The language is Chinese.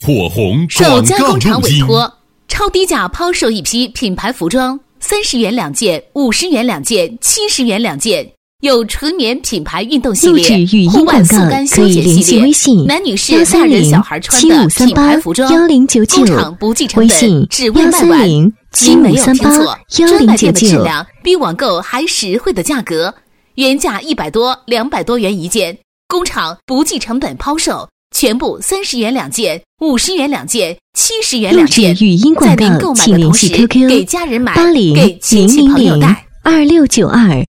火红受加工厂委广告录托，超低价抛售一批品牌服装，30元2件，50元2件，70元2件。有纯棉品牌运动系录列、 制语音户外广告速干休可以联闲系列系微信男女士、大人小孩穿的品牌服装， 13075381099 工厂不计成微本， 信只为卖完。您没有听错， 13075381099 专卖店的质量比网购还实惠的价格，原价100多、200多元一件，工厂不计成本抛售，全部30元2件，50元2件，70元2件。 录制语音广告在您购买请联系的同时， QQ 给家人买， 80 给亲戚朋友带。 2692